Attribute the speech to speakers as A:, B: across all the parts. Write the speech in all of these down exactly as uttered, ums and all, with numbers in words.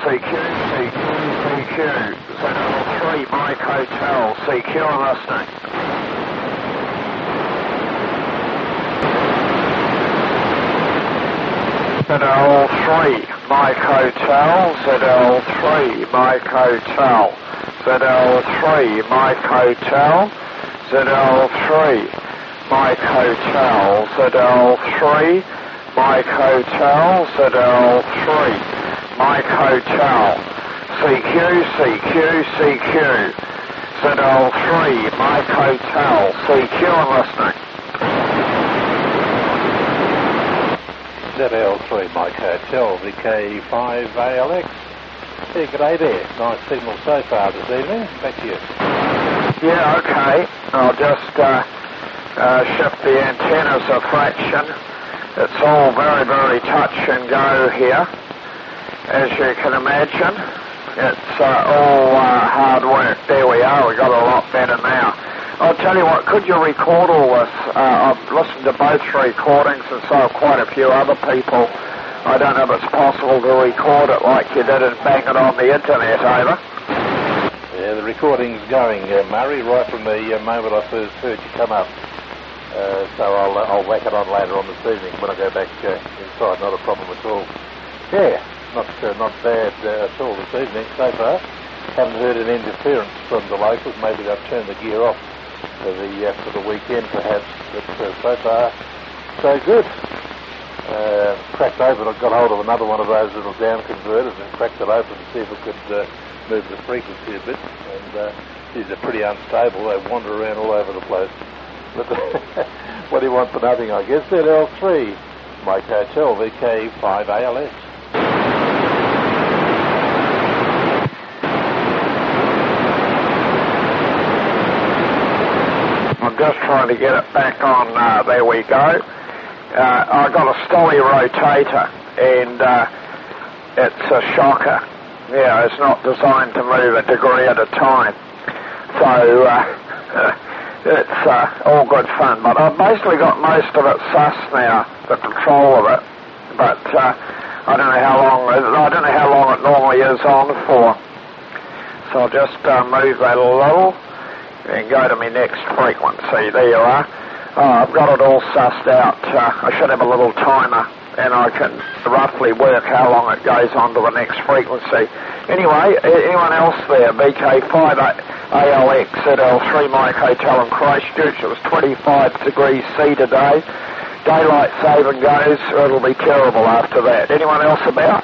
A: C Q, C Q, C Q. Z L three, Mike Hotel, C Q, I'm listening. Z L three, Mike Hotel, Z L three, Mike Hotel, Z L three, Mike Hotel, Z L three, Mike Hotel, Z L three, Mike Hotel, Z L three, Mike Hotel, C Q, C Q, C Q, Z L three, Mike Hotel, C Q, I'm listening.
B: Z L three, Mike Hotel, V K five A L X. Yeah, g'day there. Nice signal so far this evening. Back to you.
A: Yeah, okay. I'll just uh, uh, shift the antennas a fraction. It's all very, very touch and go here. As you can imagine, it's uh, all uh, hard work. There we are. We got a lot better now. I'll tell you what, could you record all this? Uh, I've listened to both recordings and so have quite a few other people. I don't know if it's possible to record it like you did and bang it on the internet, over.
B: Yeah, the recording's going, uh, Murray, right from the uh, moment I first heard you come up. Uh, so I'll, uh, I'll whack it on later on this evening when I go back uh, inside. Not a problem at all. Yeah, not uh, not bad uh, at all this evening so far. Haven't heard an interference from the locals. Maybe they've turned the gear off for the uh, for the weekend, perhaps. But uh, so far, so good. Uh, cracked open. I got hold of another one of those little down converters and cracked it open to see if it could uh, move the frequency a bit. And uh, these are pretty unstable. They wander around all over the place. But what do you want for nothing, I guess? Z L three, Mike Hotel, V K five A L X.
A: I'm just trying to get it back on. Uh, there we go. Uh, I've got a Stolly rotator, and uh, it's a shocker. Yeah, it's not designed to move a degree at a time. So uh, it's uh, all good fun. But I've basically got most of it sus now, the control of it. But uh, I don't know how long. I don't know how long it normally is on for. So I'll just uh, move that a little and go to my next frequency. There you are. Oh, I've got it all sussed out. Uh, I should have a little timer, and I can roughly work how long it goes on to the next frequency. Anyway, anyone else there? V K five A L X Z L three Mike Hotel in Christchurch. It was twenty-five degrees C today. Daylight saving goes. It'll be terrible after that. Anyone else about?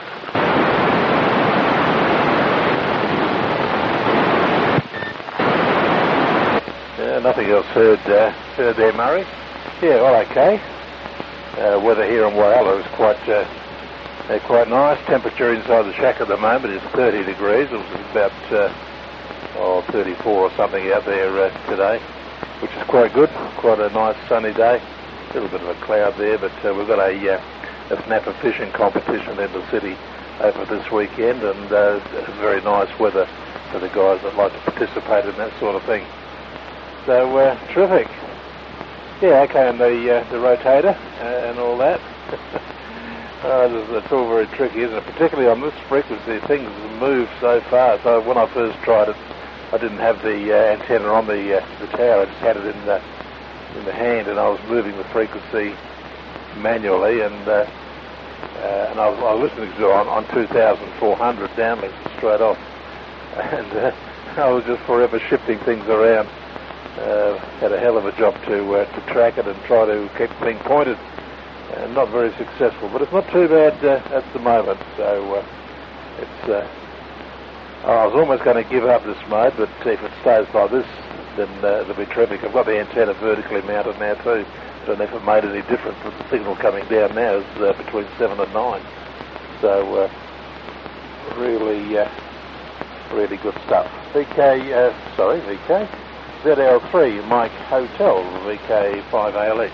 B: Nothing else heard, uh, heard there, Murray. Yeah, well, okay. Uh, weather here in Whyalla is quite uh, uh, quite nice. Temperature inside the shack at the moment is thirty degrees. It was about uh, oh, thirty-four or something out there uh, today, which is quite good. Quite a nice sunny day. A little bit of a cloud there, but uh, we've got a, uh, a snapper fishing competition in the city over this weekend, and uh, very nice weather for the guys that like to participate in that sort of thing. So, uh, terrific. Yeah, okay, and the uh, the rotator uh, and all that. uh, it's all very tricky, isn't it? Particularly on this frequency, things move so fast. So when I first tried it, I didn't have the uh, antenna on the uh, the tower. I just had it in the in the hand, and I was moving the frequency manually, and uh, uh, and I was, I was listening to it on, on two thousand four hundred downlink straight off, and uh, I was just forever shifting things around. Uh, had a hell of a job to uh, to track it and try to keep the thing pointed. Uh, not very successful, but it's not too bad uh, at the moment. So uh, it's. Uh, I was almost going to give up this mode, but if it stays like this, then uh, it'll be terrific. I've got the antenna vertically mounted now too. I don't know if it made any difference, but the signal coming down now is uh, between seven and nine. So uh, really, uh, really good stuff. V K, uh, sorry, V K. Z L three Mike Hotel, V K five A L X.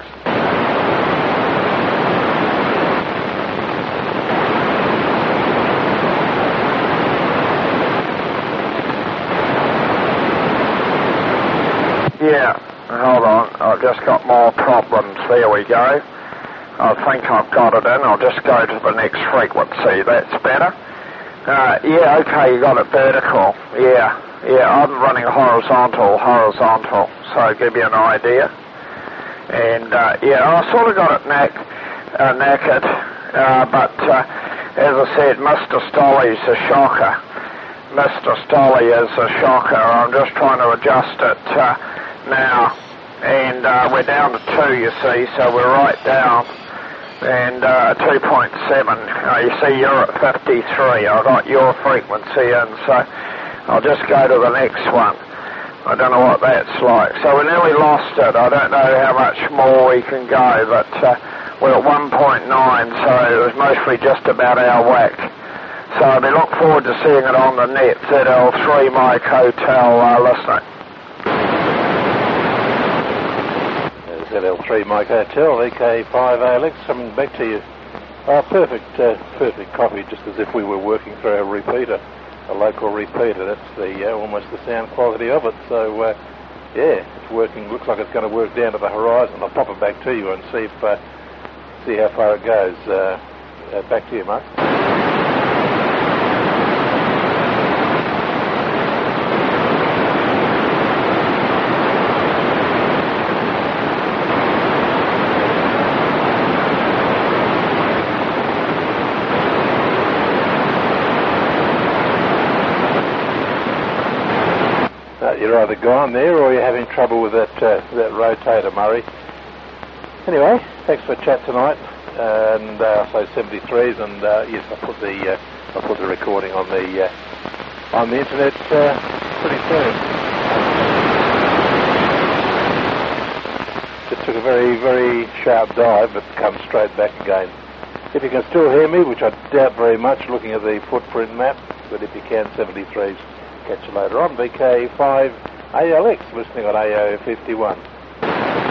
A: Yeah, hold on. I've just got more problems. There we go. I think I've got it in. I'll just go to the next frequency. That's better. Uh, yeah, okay, you got it vertical. Yeah, yeah, I'm running horizontal, horizontal, so give you an idea. And, uh, yeah, I sort of got it neck, uh, naked, uh, but, uh, as I said, Mister Stolly's a shocker. Mister Stolly is a shocker. I'm just trying to adjust it uh, now. And uh, we're down to two, you see, so we're right down. And uh, two point seven. Uh, you see, you're at fifty-three. I got your frequency, and so I'll just go to the next one. I don't know what that's like. So we nearly lost it. I don't know how much more we can go, but uh, we're at one point nine, so it was mostly just about our whack. So we look forward to seeing it on the net. Z L three Mike Hotel uh, listening.
B: Z L three Mike Hotel, E K five A L X, coming back to you. Oh, perfect, uh, perfect copy, just as if we were working through a repeater, a local repeater. That's the uh, almost the sound quality of it. So, uh, yeah, it's working. Looks like it's going to work down to the horizon. I'll pop it back to you and see if uh, see how far it goes. Uh, uh, back to you, Mark. You're either gone there or you're having trouble with that uh, that rotator, Murray. Anyway, thanks for the chat tonight. And uh, so seventy-threes, and uh, yes, I put the uh, I put the recording on the uh, on the internet uh, pretty soon. Just took a very very sharp dive, but come straight back again. If you can still hear me, which I doubt very much, looking at the footprint map, but if you can, seventy-threes. Catch you later on. V K five A L X, listening on A O fifty-one.